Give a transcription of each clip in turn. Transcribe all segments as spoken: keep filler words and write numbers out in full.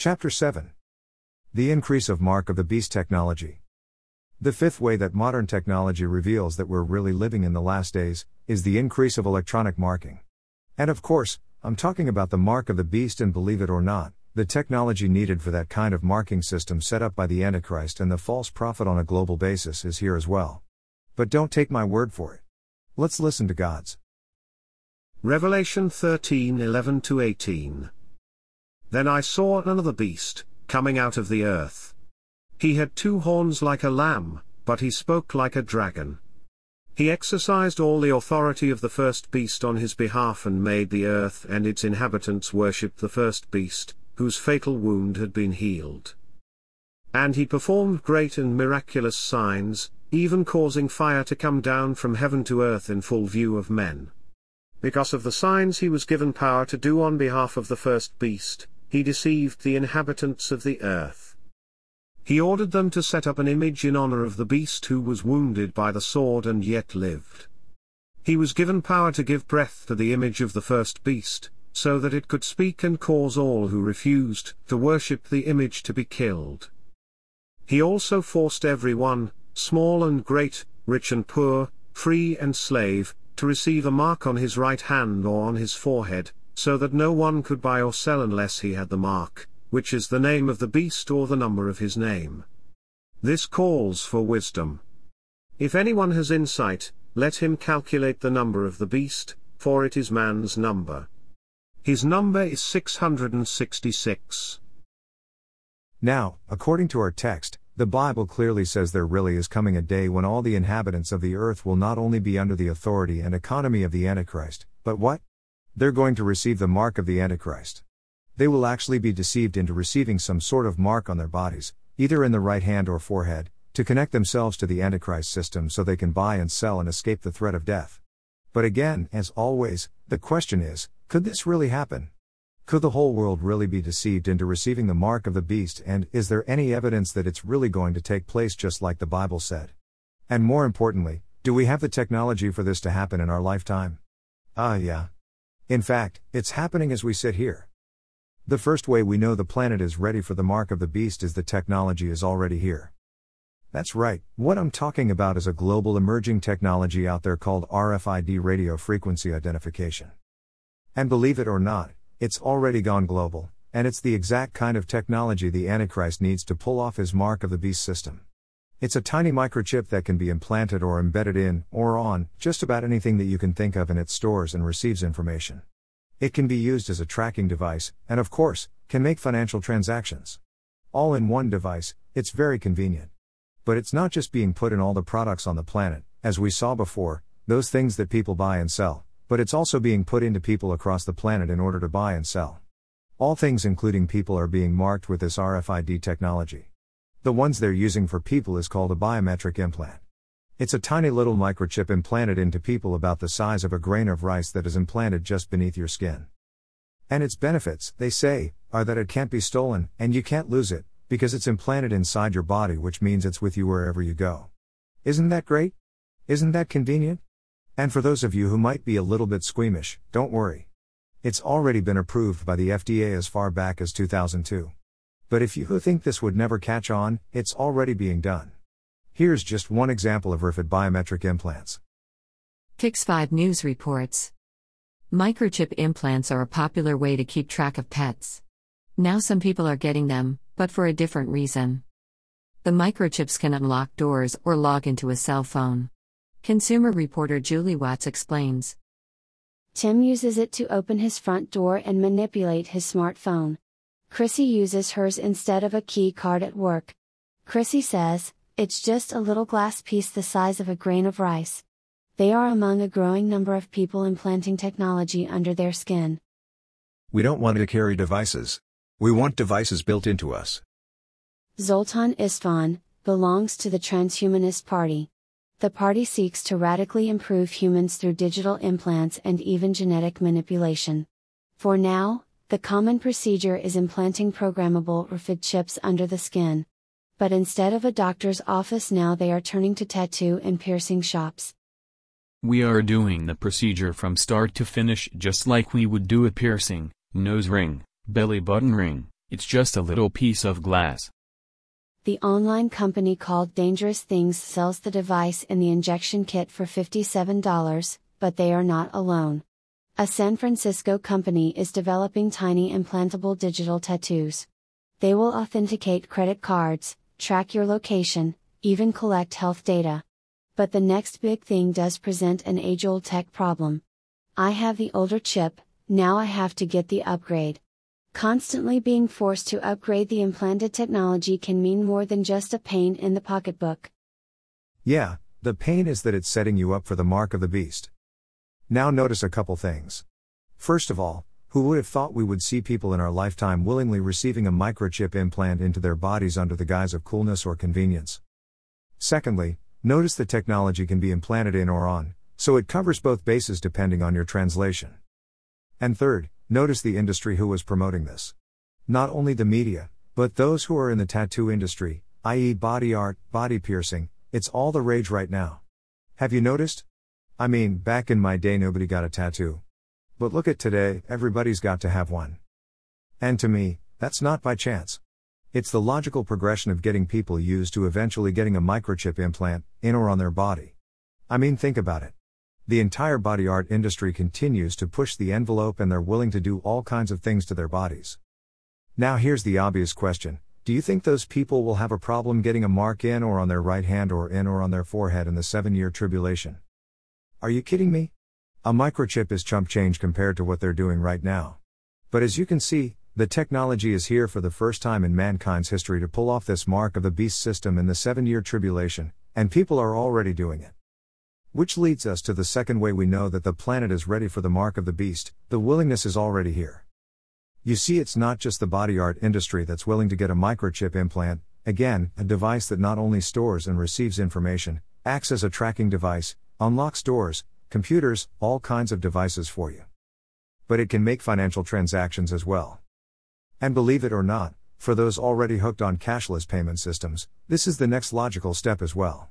Chapter seven. The increase of Mark of the Beast technology. The fifth way that modern technology reveals that we're really living in the last days is the increase of electronic marking. And of course, I'm talking about the mark of the beast, and believe it or not, the technology needed for that kind of marking system set up by the Antichrist and the false prophet on a global basis is here as well. But don't take my word for it. Let's listen to God's. Revelation thirteen eleven to eighteen. Then I saw another beast, coming out of the earth. He had two horns like a lamb, but he spoke like a dragon. He exercised all the authority of the first beast on his behalf and made the earth and its inhabitants worship the first beast, whose fatal wound had been healed. And he performed great and miraculous signs, even causing fire to come down from heaven to earth in full view of men. Because of the signs he was given power to do on behalf of the first beast, he deceived the inhabitants of the earth. He ordered them to set up an image in honor of the beast who was wounded by the sword and yet lived. He was given power to give breath to the image of the first beast, so that it could speak and cause all who refused to worship the image to be killed. He also forced everyone, small and great, rich and poor, free and slave, to receive a mark on his right hand or on his forehead, so that no one could buy or sell unless he had the mark, which is the name of the beast or the number of his name. This calls for wisdom. If anyone has insight, let him calculate the number of the beast, for it is man's number. His number is six hundred sixty-six. Now, according to our text, the Bible clearly says there really is coming a day when all the inhabitants of the earth will not only be under the authority and economy of the Antichrist, but what? They're going to receive the mark of the Antichrist. They will actually be deceived into receiving some sort of mark on their bodies, either in the right hand or forehead, to connect themselves to the Antichrist system so they can buy and sell and escape the threat of death. But again, as always, the question is, could this really happen? Could the whole world really be deceived into receiving the mark of the beast, and is there any evidence that it's really going to take place just like the Bible said? And more importantly, do we have the technology for this to happen in our lifetime? Ah, uh, yeah. In fact, it's happening as we sit here. The first way we know the planet is ready for the mark of the beast is the technology is already here. That's right, what I'm talking about is a global emerging technology out there called R F I D, radio frequency identification. And believe it or not, it's already gone global, and it's the exact kind of technology the Antichrist needs to pull off his mark of the beast system. It's a tiny microchip that can be implanted or embedded in, or on, just about anything that you can think of, and it stores and receives information. It can be used as a tracking device, and of course, can make financial transactions. All in one device, it's very convenient. But it's not just being put in all the products on the planet, as we saw before, those things that people buy and sell, but it's also being put into people across the planet in order to buy and sell. All things including people are being marked with this R F I D technology. The ones they're using for people is called a biometric implant. It's a tiny little microchip implanted into people about the size of a grain of rice that is implanted just beneath your skin. And its benefits, they say, are that it can't be stolen, and you can't lose it, because it's implanted inside your body, which means it's with you wherever you go. Isn't that great? Isn't that convenient? And for those of you who might be a little bit squeamish, don't worry. It's already been approved by the F D A as far back as two thousand two. But if you think this would never catch on, it's already being done. Here's just one example of R F I D biometric implants. Pix five News reports. Microchip implants are a popular way to keep track of pets. Now some people are getting them, but for a different reason. The microchips can unlock doors or log into a cell phone. Consumer reporter Julie Watts explains. Tim uses it to open his front door and manipulate his smartphone. Chrissy uses hers instead of a key card at work. Chrissy says, "It's just a little glass piece the size of a grain of rice." They are among a growing number of people implanting technology under their skin. We don't want to carry devices. We want devices built into us. Zoltan Istvan belongs to the Transhumanist Party. The party seeks to radically improve humans through digital implants and even genetic manipulation. For now, the common procedure is implanting programmable R F I D chips under the skin. But instead of a doctor's office now they are turning to tattoo and piercing shops. We are doing the procedure from start to finish just like we would do a piercing, nose ring, belly button ring, It's just a little piece of glass. The online company called Dangerous Things sells the device in the injection kit for fifty-seven dollars, but they are not alone. A San Francisco company is developing tiny implantable digital tattoos. They will authenticate credit cards, track your location, even collect health data. But the next big thing does present an age-old tech problem. I have the older chip, now I have to get the upgrade. Constantly being forced to upgrade the implanted technology can mean more than just a pain in the pocketbook. Yeah, the pain is that it's setting you up for the mark of the beast. Now notice a couple things. First of all, who would have thought we would see people in our lifetime willingly receiving a microchip implant into their bodies under the guise of coolness or convenience? Secondly, notice the technology can be implanted in or on, so it covers both bases depending on your translation. And third, notice the industry who was promoting this. Not only the media, but those who are in the tattoo industry, that is body art, body piercing, it's all the rage right now. Have you noticed? I mean, back in my day nobody got a tattoo. But look at today, everybody's got to have one. And to me, that's not by chance. It's the logical progression of getting people used to eventually getting a microchip implant, in or on their body. I mean, think about it. The entire body art industry continues to push the envelope and they're willing to do all kinds of things to their bodies. Now here's the obvious question, do you think those people will have a problem getting a mark in or on their right hand or in or on their forehead in the seven-year tribulation? Are you kidding me? A microchip is chump change compared to what they're doing right now. But as you can see, the technology is here for the first time in mankind's history to pull off this mark of the beast system in the seven-year tribulation, and people are already doing it. Which leads us to the second way we know that the planet is ready for the mark of the beast, the willingness is already here. You see, it's not just the body art industry that's willing to get a microchip implant, again, a device that not only stores and receives information, acts as a tracking device, unlocks doors, computers, all kinds of devices for you. But it can make financial transactions as well. And believe it or not, for those already hooked on cashless payment systems, this is the next logical step as well.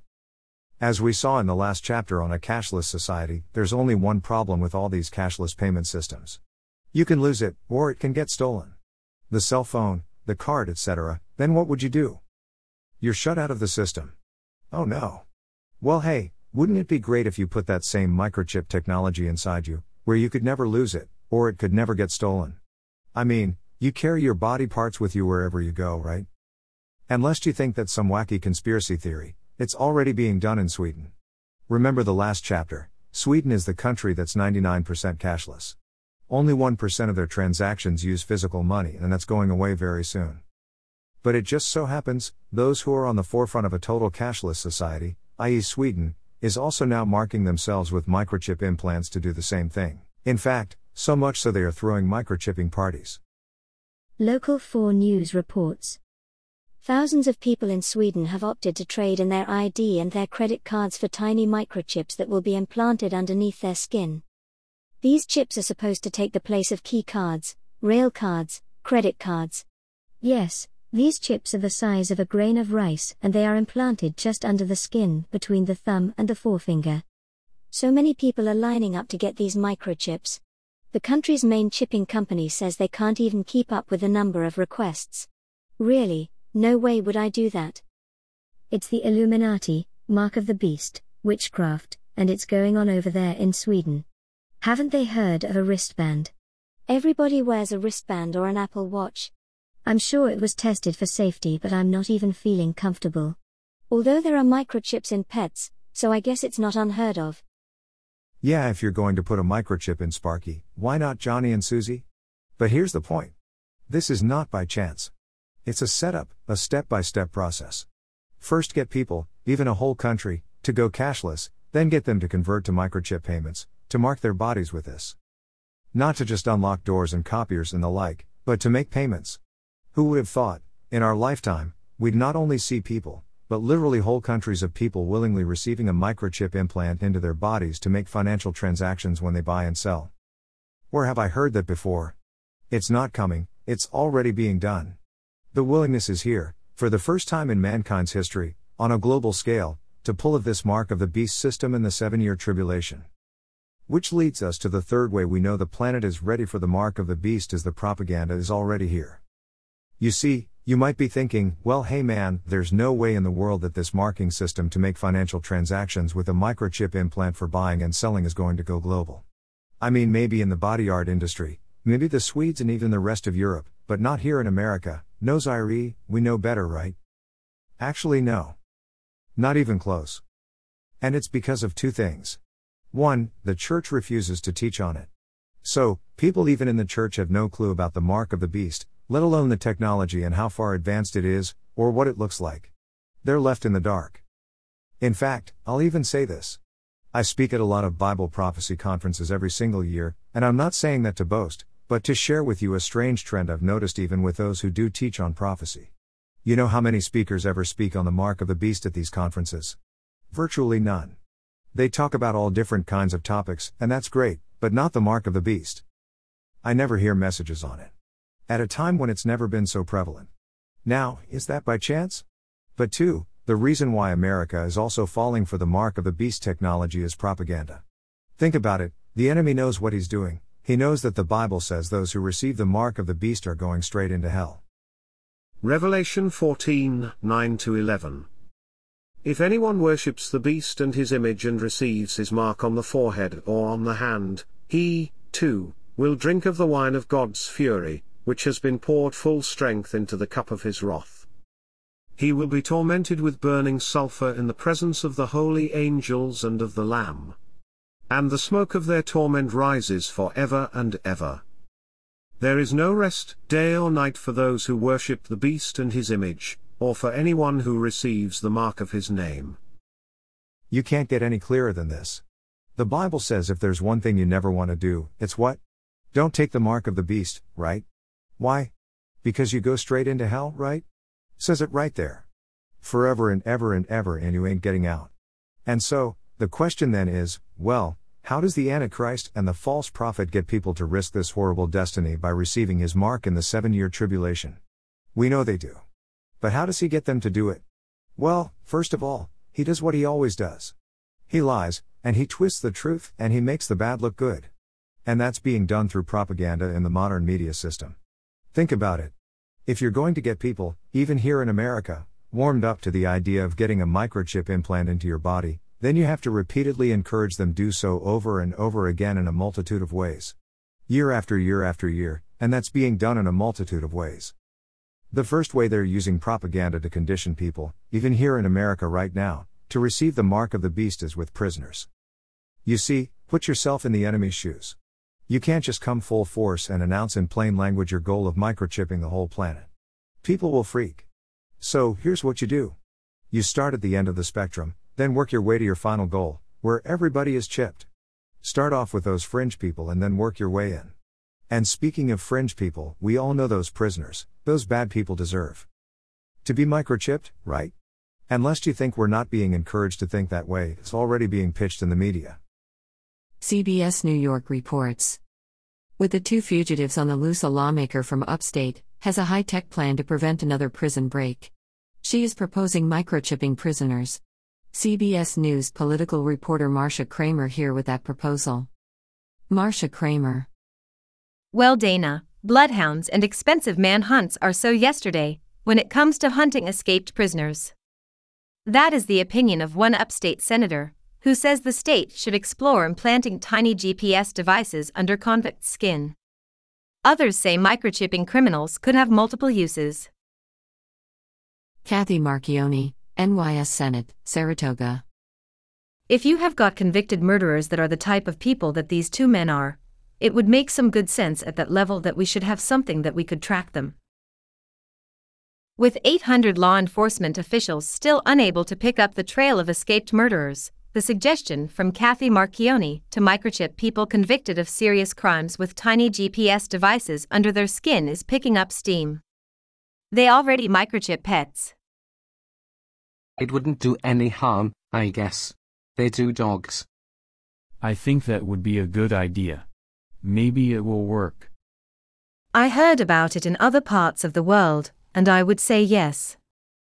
As we saw in the last chapter on a cashless society, there's only one problem with all these cashless payment systems. You can lose it, or it can get stolen. The cell phone, the card, et cetera, then what would you do? You're shut out of the system. Oh no. Well hey, wouldn't it be great if you put that same microchip technology inside you, where you could never lose it, or it could never get stolen? I mean, you carry your body parts with you wherever you go, right? And lest you think that's some wacky conspiracy theory, it's already being done in Sweden. Remember the last chapter, Sweden is the country that's ninety-nine percent cashless. Only one percent of their transactions use physical money, and that's going away very soon. But it just so happens, those who are on the forefront of a total cashless society, that is Sweden, is also now marking themselves with microchip implants to do the same thing. In fact, so much so they are throwing microchipping parties. Local four News reports. Thousands of people in Sweden have opted to trade in their I D and their credit cards for tiny microchips that will be implanted underneath their skin. These chips are supposed to take the place of key cards, rail cards, credit cards. Yes, these chips are the size of a grain of rice and they are implanted just under the skin between the thumb and the forefinger. So many people are lining up to get these microchips. The country's main chipping company says they can't even keep up with the number of requests. Really? No way would I do that. It's the Illuminati, mark of the beast, witchcraft, and it's going on over there in Sweden. Haven't they heard of a wristband? Everybody wears a wristband or an Apple Watch. I'm sure it was tested for safety, but I'm not even feeling comfortable. Although there are microchips in pets, so I guess it's not unheard of. Yeah, if you're going to put a microchip in Sparky, why not Johnny and Susie? But here's the point. This is not by chance. It's a setup, a step-by-step process. First get people, even a whole country, to go cashless, then get them to convert to microchip payments, to mark their bodies with this. Not to just unlock doors and copiers and the like, but to make payments. Who would have thought, in our lifetime, we'd not only see people, but literally whole countries of people willingly receiving a microchip implant into their bodies to make financial transactions when they buy and sell? Where have I heard that before? It's not coming, it's already being done. The willingness is here, for the first time in mankind's history, on a global scale, to pull of this mark of the beast system in the seven-year tribulation. Which leads us to the third way we know the planet is ready for the mark of the beast, as the propaganda is already here. You see, you might be thinking, well, hey man, there's no way in the world that this marking system to make financial transactions with a microchip implant for buying and selling is going to go global. I mean, maybe in the body art industry, maybe the Swedes and even the rest of Europe, but not here in America. No Zaire, we know better, right? Actually, no. Not even close. And it's because of two things. One, the church refuses to teach on it. So, people even in the church have no clue about the mark of the beast, let alone the technology and how far advanced it is, or what it looks like. They're left in the dark. In fact, I'll even say this. I speak at a lot of Bible prophecy conferences every single year, and I'm not saying that to boast, but to share with you a strange trend I've noticed even with those who do teach on prophecy. You know how many speakers ever speak on the mark of the beast at these conferences? Virtually none. They talk about all different kinds of topics, and that's great, but not the mark of the beast. I never hear messages on it. At a time when it's never been so prevalent. Now, is that by chance? But two, the reason why America is also falling for the mark of the beast technology is propaganda. Think about it, the enemy knows what he's doing, he knows that the Bible says those who receive the mark of the beast are going straight into hell. Revelation fourteen, nine to eleven. If anyone worships the beast and his image and receives his mark on the forehead or on the hand, he, too, will drink of the wine of God's fury, which has been poured full strength into the cup of his wrath. He will be tormented with burning sulfur in the presence of the holy angels and of the Lamb. And the smoke of their torment rises for ever and ever. There is no rest, day or night, for those who worship the beast and his image, or for anyone who receives the mark of his name. You can't get any clearer than this. The Bible says if there's one thing you never want to do, it's what? Don't take the mark of the beast, right? Why? Because you go straight into hell, right? Says it right there. Forever and ever and ever, and you ain't getting out. And so, the question then is, well, how does the Antichrist and the false prophet get people to risk this horrible destiny by receiving his mark in the seven-year tribulation? We know they do. But how does he get them to do it? Well, first of all, he does what he always does. He lies, and he twists the truth, and he makes the bad look good. And that's being done through propaganda in the modern media system. Think about it. If you're going to get people, even here in America, warmed up to the idea of getting a microchip implant into your body, then you have to repeatedly encourage them do so over and over again in a multitude of ways. Year after year after year, and that's being done in a multitude of ways. The first way they're using propaganda to condition people, even here in America right now, to receive the mark of the beast is with prisoners. You see, put yourself in the enemy's shoes. You can't just come full force and announce in plain language your goal of microchipping the whole planet. People will freak. So, here's what you do. You start at the end of the spectrum, then work your way to your final goal, where everybody is chipped. Start off with those fringe people and then work your way in. And speaking of fringe people, we all know those prisoners, those bad people deserve to be microchipped, right? And lest you think we're not being encouraged to think that way, it's already being pitched in the media. C B S New York reports. With the two fugitives on the loose, a lawmaker from upstate has a high-tech plan to prevent another prison break. She is proposing microchipping prisoners. C B S News political reporter Marsha Kramer here with that proposal. Marsha Kramer. Well, Dana, bloodhounds and expensive manhunts are so yesterday when it comes to hunting escaped prisoners. That is the opinion of one upstate senator, who says the state should explore implanting tiny G P S devices under convicts' skin. Others say microchipping criminals could have multiple uses. Kathy Marchioni, N Y S Senate, Saratoga. If you have got convicted murderers that are the type of people that these two men are, it would make some good sense at that level that we should have something that we could track them. With eight hundred law enforcement officials still unable to pick up the trail of escaped murderers, the suggestion from Kathy Marchioni to microchip people convicted of serious crimes with tiny G P S devices under their skin is picking up steam. They already microchip pets. It wouldn't do any harm, I guess. They do dogs. I think that would be a good idea. Maybe it will work. I heard about it in other parts of the world, and I would say yes.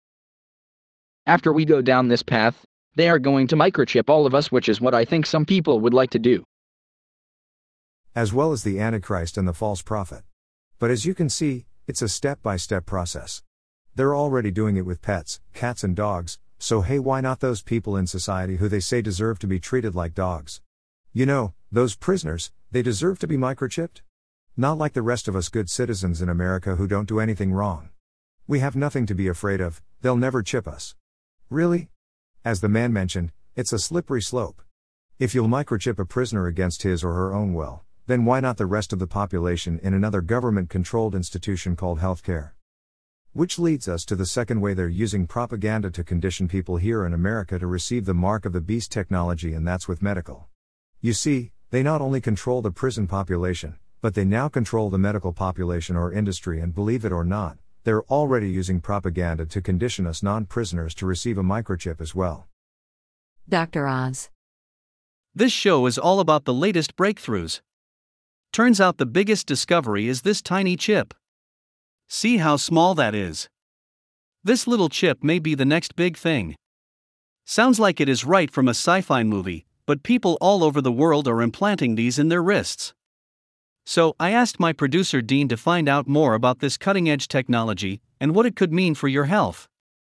After we go down this path, they are going to microchip all of us, which is what I think some people would like to do. As well as the Antichrist and the false prophet. But as you can see, It's a step-by-step process. They're already doing it with pets, cats and dogs, so hey, why not those people in society who they say deserve to be treated like dogs? You know, those prisoners, they deserve to be microchipped? Not like the rest of us good citizens in America who don't do anything wrong. We have nothing to be afraid of, they'll never chip us. Really? As the man mentioned, it's a slippery slope. If you'll microchip a prisoner against his or her own will, then why not the rest of the population in another government-controlled institution called healthcare? Which leads us to the second way they're using propaganda to condition people here in America to receive the mark of the beast technology, and that's with medical. You see, they not only control the prison population, but they now control the medical population or industry, and believe it or not, they're already using propaganda to condition us non-prisoners to receive a microchip as well. Doctor Oz. This show is all about the latest breakthroughs. Turns out the biggest discovery is this tiny chip. See how small that is? This little chip may be the next big thing. Sounds like it is right from a sci-fi movie, but people all over the world are implanting these in their wrists. So, I asked my producer Dean to find out more about this cutting-edge technology and what it could mean for your health.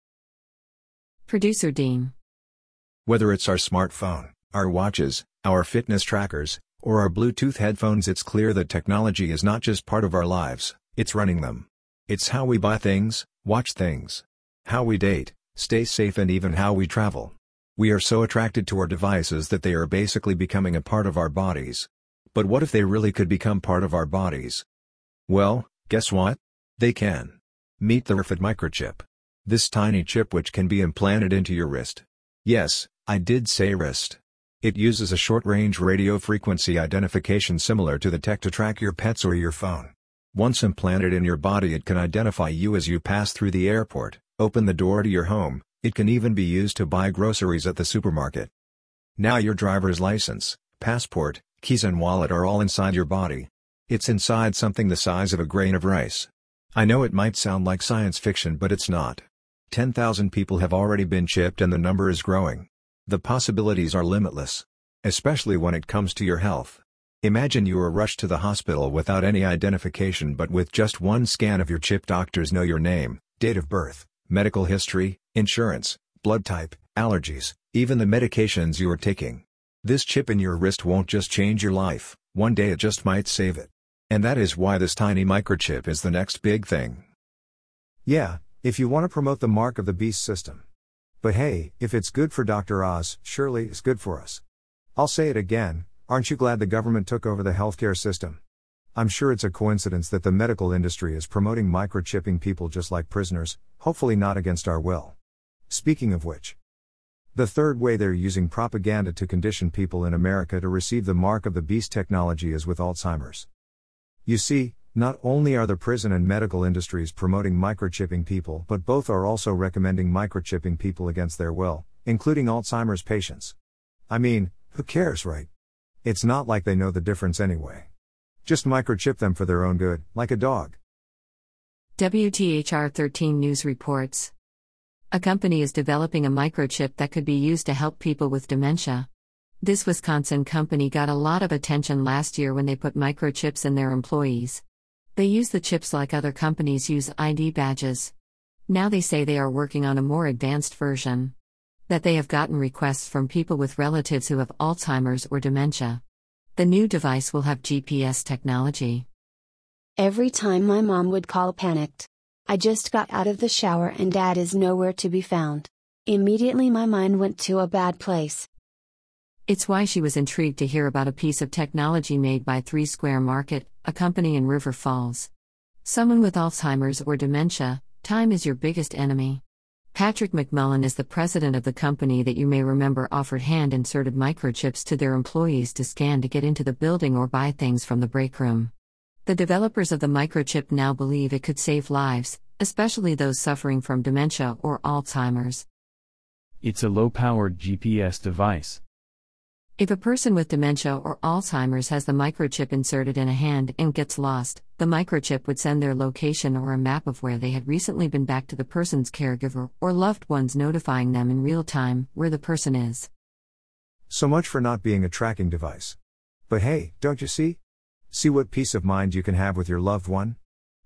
Producer Dean. Whether it's our smartphone, our watches, our fitness trackers, or our Bluetooth headphones, it's clear that technology is not just part of our lives, it's running them. It's how we buy things, watch things, how we date, stay safe, and even how we travel. We are so attracted to our devices that they are basically becoming a part of our bodies. But what if they really could become part of our bodies? Well, guess what? They can. Meet the R F I D microchip. This tiny chip which can be implanted into your wrist. Yes, I did say wrist. It uses a short-range radio frequency identification similar to the tech to track your pets or your phone. Once implanted in your body, it can identify you as you pass through the airport, open the door to your home. It can even be used to buy groceries at the supermarket. Now your driver's license, passport, keys and wallet are all inside your body. It's inside something the size of a grain of rice. I know it might sound like science fiction, but it's not. ten thousand people have already been chipped and the number is growing. The possibilities are limitless. Especially when it comes to your health. Imagine you are rushed to the hospital without any identification, but with just one scan of your chip, doctors know your name, date of birth, medical history, insurance, blood type, allergies, even the medications you are taking. This chip in your wrist won't just change your life, one day it just might save it. And that is why this tiny microchip is the next big thing. Yeah, if you want to promote the mark of the beast system. But hey, if it's good for Doctor Oz, surely it's good for us. I'll say it again, aren't you glad the government took over the healthcare system? I'm sure it's a coincidence that the medical industry is promoting microchipping people just like prisoners, hopefully not against our will. Speaking of which, the third way they're using propaganda to condition people in America to receive the mark of the beast technology is with Alzheimer's. You see, not only are the prison and medical industries promoting microchipping people, but both are also recommending microchipping people against their will, including Alzheimer's patients. I mean, who cares, right? It's not like they know the difference anyway. Just microchip them for their own good, like a dog. W T H R thirteen News reports. A company is developing a microchip that could be used to help people with dementia. This Wisconsin company got a lot of attention last year when they put microchips in their employees. They use the chips like other companies use I D badges. Now they say they are working on a more advanced version. That they have gotten requests from people with relatives who have Alzheimer's or dementia. The new device will have G P S technology. Every time my mom would call panicked. I just got out of the shower and Dad is nowhere to be found. Immediately my mind went to a bad place. It's why she was intrigued to hear about a piece of technology made by Three Square Market, a company in River Falls. Someone with Alzheimer's or dementia, time is your biggest enemy. Patrick McMullen is the president of the company that you may remember offered hand-inserted microchips to their employees to scan to get into the building or buy things from the break room. The developers of the microchip now believe it could save lives, especially those suffering from dementia or Alzheimer's. It's a low-powered G P S device. If a person with dementia or Alzheimer's has the microchip inserted in a hand and gets lost, the microchip would send their location or a map of where they had recently been back to the person's caregiver or loved ones, notifying them in real time where the person is. So much for not being a tracking device. But hey, don't you see? See what peace of mind you can have with your loved one?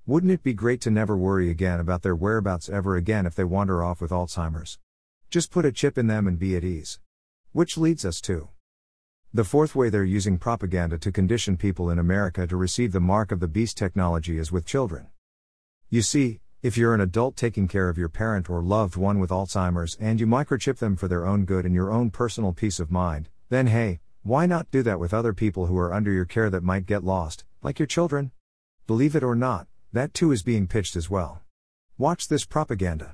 Wouldn't it be great to never worry again about their whereabouts ever again if they wander off with Alzheimer's? Just put a chip in them and be at ease. Which leads us to the fourth way they're using propaganda to condition people in America to receive the mark of the beast technology is with children. You see, if you're an adult taking care of your parent or loved one with Alzheimer's and you microchip them for their own good and your own personal peace of mind, then hey, why not do that with other people who are under your care that might get lost, like your children? Believe it or not, that too is being pitched as well. Watch this propaganda.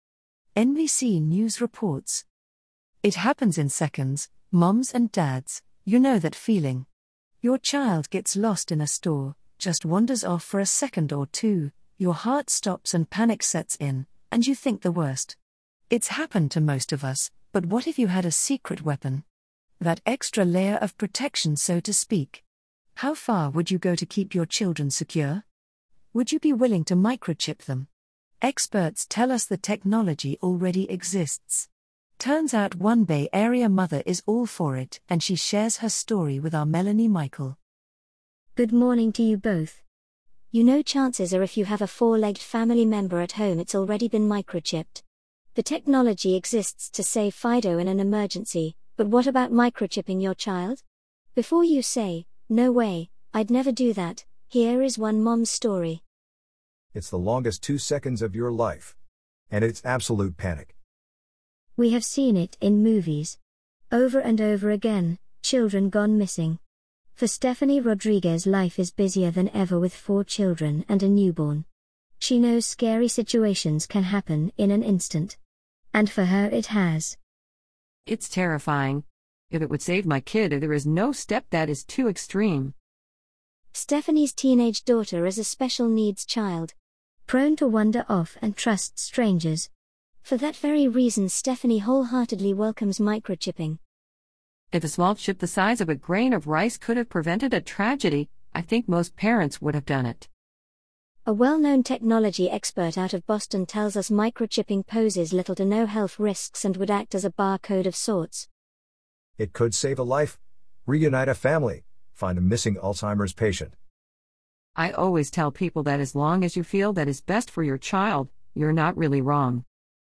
N B C News reports. It happens in seconds, moms and dads, you know that feeling. Your child gets lost in a store, just wanders off for a second or two, your heart stops and panic sets in, and you think the worst. It's happened to most of us, but what if you had a secret weapon? That extra layer of protection, so to speak. How far would you go to keep your children secure? Would you be willing to microchip them? Experts tell us the technology already exists. Turns out one Bay Area mother is all for it, and she shares her story with our Melanie Michael. Good morning to you both. You know, chances are if you have a four-legged family member at home, it's already been microchipped. The technology exists to save Fido in an emergency, but what about microchipping your child? Before you say, no way, I'd never do that, here is one mom's story. It's the longest two seconds of your life. And it's absolute panic. We have seen it in movies. Over and over again, children gone missing. For Stephanie Rodriguez, life is busier than ever with four children and a newborn. She knows scary situations can happen in an instant. And for her it has. It's terrifying. If it would save my kid, there is no step that is too extreme. Stephanie's teenage daughter is a special needs child, prone to wander off and trust strangers. For that very reason, Stephanie wholeheartedly welcomes microchipping. If a small chip the size of a grain of rice could have prevented a tragedy, I think most parents would have done it. A well-known technology expert out of Boston tells us microchipping poses little to no health risks and would act as a barcode of sorts. It could save a life, reunite a family, find a missing Alzheimer's patient. I always tell people that as long as you feel that is best for your child, you're not really wrong.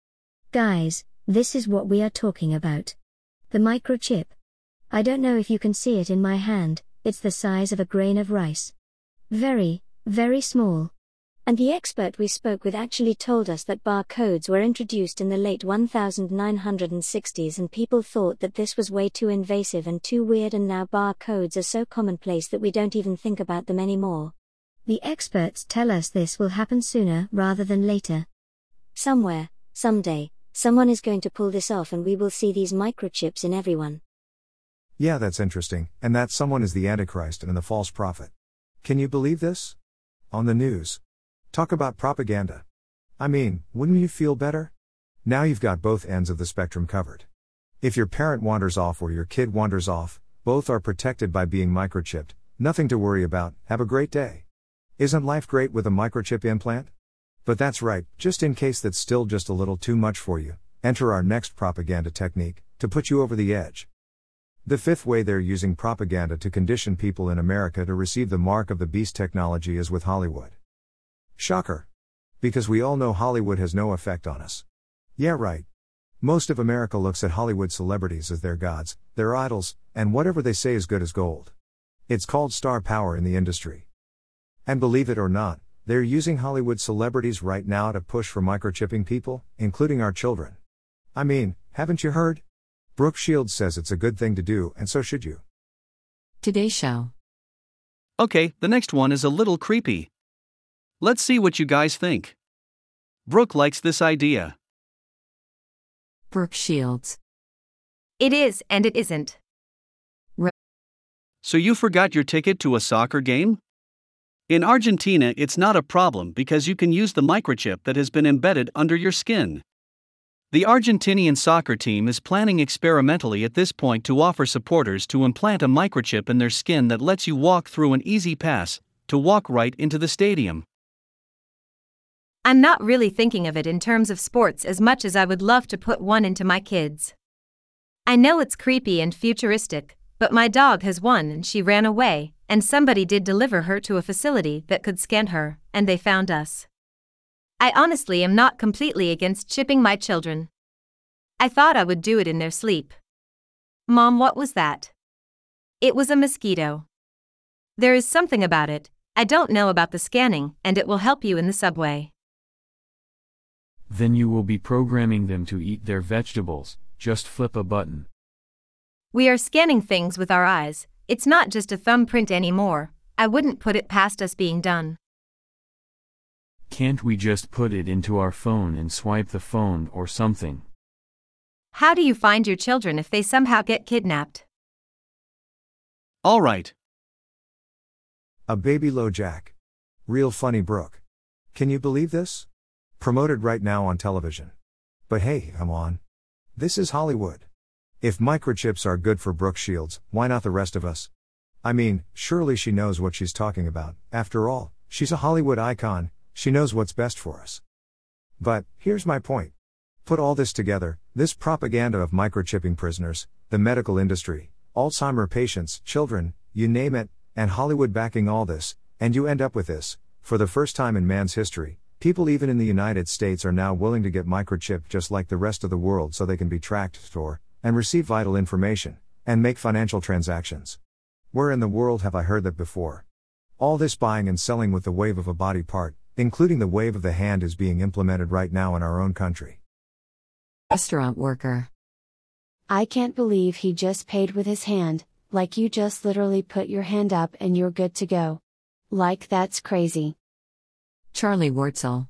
Guys, this is what we are talking about. The microchip. I don't know if you can see it in my hand, it's the size of a grain of rice. Very, very small. And the expert we spoke with actually told us that barcodes were introduced in the late nineteen sixties and people thought that this was way too invasive and too weird, and now barcodes are so commonplace that we don't even think about them anymore. The experts tell us this will happen sooner rather than later. Somewhere, someday, someone is going to pull this off and we will see these microchips in everyone. Yeah, that's interesting, and that someone is the Antichrist and the false prophet. Can you believe this? On the news. Talk about propaganda. I mean, wouldn't you feel better? Now you've got both ends of the spectrum covered. If your parent wanders off or your kid wanders off, both are protected by being microchipped, nothing to worry about, have a great day. Isn't life great with a microchip implant? But that's right, just in case that's still just a little too much for you, enter our next propaganda technique, to put you over the edge. The fifth way they're using propaganda to condition people in America to receive the mark of the beast technology is with Hollywood. Shocker. Because we all know Hollywood has no effect on us. Yeah, right. Most of America looks at Hollywood celebrities as their gods, their idols, and whatever they say is good as gold. It's called star power in the industry. And believe it or not, they're using Hollywood celebrities right now to push for microchipping people, including our children. I mean, haven't you heard? Brooke Shields says it's a good thing to do, and so should you. Today's show. Okay, the next one is a little creepy. Let's see what you guys think. Brooke likes this idea. Brooke Shields. It is and it isn't. Re- So you forgot your ticket to a soccer game? In Argentina, it's not a problem because you can use the microchip that has been embedded under your skin. The Argentinian soccer team is planning experimentally at this point to offer supporters to implant a microchip in their skin that lets you walk through an easy pass to walk right into the stadium. I'm not really thinking of it in terms of sports as much as I would love to put one into my kids. I know it's creepy and futuristic, but my dog has one and she ran away, and somebody did deliver her to a facility that could scan her, and they found us. I honestly am not completely against chipping my children. I thought I would do it in their sleep. Mom, what was that? It was a mosquito. There is something about it, I don't know about the scanning, and it will help you in the subway. Then you will be programming them to eat their vegetables, just flip a button. We are scanning things with our eyes, it's not just a thumbprint anymore, I wouldn't put it past us being done. Can't we just put it into our phone and swipe the phone or something? How do you find your children if they somehow get kidnapped? All right. A baby LoJack. Real funny Brooke. Can you believe this? Promoted right now on television. But hey, come on. This is Hollywood. If microchips are good for Brooke Shields, why not the rest of us? I mean, surely she knows what she's talking about. After all, she's a Hollywood icon, she knows what's best for us. But, here's my point. Put all this together, this propaganda of microchipping prisoners, the medical industry, Alzheimer patients, children, you name it, and Hollywood backing all this, and you end up with this. For the first time in man's history, people even in the United States are now willing to get microchipped just like the rest of the world so they can be tracked, store, and receive vital information, and make financial transactions. Where in the world have I heard that before? All this buying and selling with the wave of a body part, including the wave of the hand, is being implemented right now in our own country. Restaurant worker. I can't believe he just paid with his hand, like you just literally put your hand up and you're good to go. Like that's crazy. Charlie Wartzel.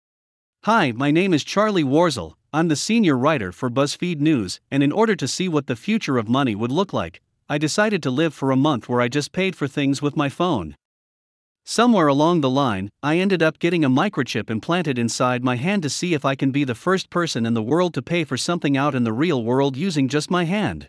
Hi, my name is Charlie Warzel. I'm the senior writer for BuzzFeed News, and in order to see what the future of money would look like, I decided to live for a month where I just paid for things with my phone. Somewhere along the line, I ended up getting a microchip implanted inside my hand to see if I can be the first person in the world to pay for something out in the real world using just my hand.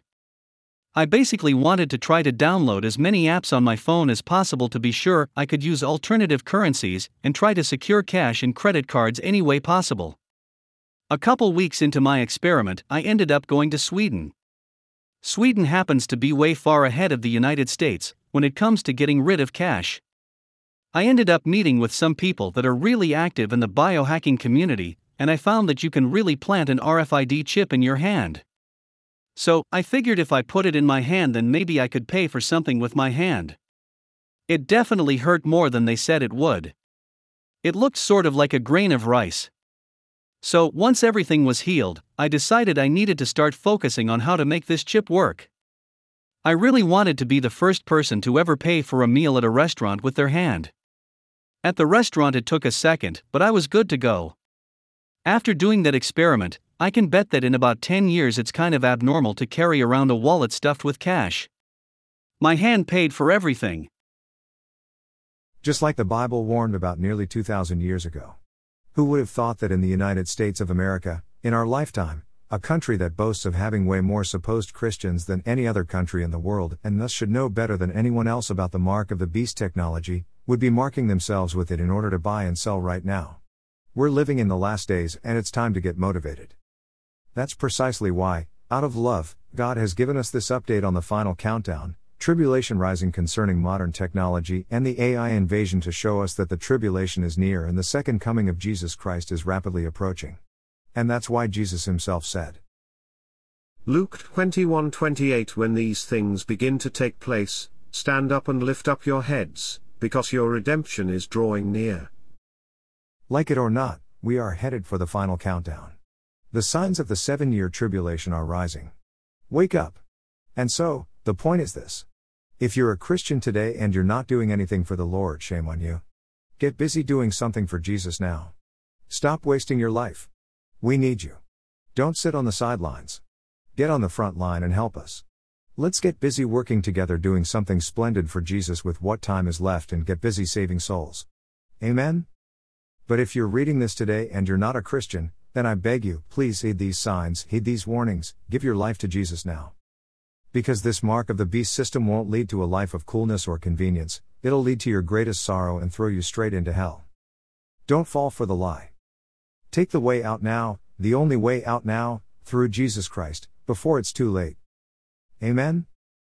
I basically wanted to try to download as many apps on my phone as possible to be sure I could use alternative currencies and try to secure cash and credit cards any way possible. A couple weeks into my experiment, I ended up going to Sweden. Sweden happens to be way far ahead of the United States when it comes to getting rid of cash. I ended up meeting with some people that are really active in the biohacking community, and I found that you can really plant an R F I D chip in your hand. So, I figured if I put it in my hand, then maybe I could pay for something with my hand. It definitely hurt more than they said it would. It looked sort of like a grain of rice. So, once everything was healed, I decided I needed to start focusing on how to make this chip work. I really wanted to be the first person to ever pay for a meal at a restaurant with their hand. At the restaurant it took a second, but I was good to go. After doing that experiment, I can bet that in about ten years it's kind of abnormal to carry around a wallet stuffed with cash. My hand paid for everything. Just like the Bible warned about nearly two thousand years ago. Who would have thought that in the United States of America, in our lifetime, a country that boasts of having way more supposed Christians than any other country in the world and thus should know better than anyone else about the mark of the beast technology, would be marking themselves with it in order to buy and sell right now? We're living in the last days and it's time to get motivated. That's precisely why, out of love, God has given us this update on the final countdown, tribulation rising concerning modern technology and the A I invasion to show us that the tribulation is near and the second coming of Jesus Christ is rapidly approaching. And that's why Jesus himself said, Luke twenty-one twenty-eight, when these things begin to take place, stand up and lift up your heads, because your redemption is drawing near. Like it or not, we are headed for the final countdown. The signs of the seven-year tribulation are rising. Wake up. And so, the point is this. If you're a Christian today and you're not doing anything for the Lord, shame on you. Get busy doing something for Jesus now. Stop wasting your life. We need you. Don't sit on the sidelines. Get on the front line and help us. Let's get busy working together doing something splendid for Jesus with what time is left and get busy saving souls. Amen? But if you're reading this today and you're not a Christian, then I beg you, please heed these signs, heed these warnings, give your life to Jesus now. Because this mark of the beast system won't lead to a life of coolness or convenience, it'll lead to your greatest sorrow and throw you straight into hell. Don't fall for the lie. Take the way out now, the only way out now, through Jesus Christ, before it's too late. Amen?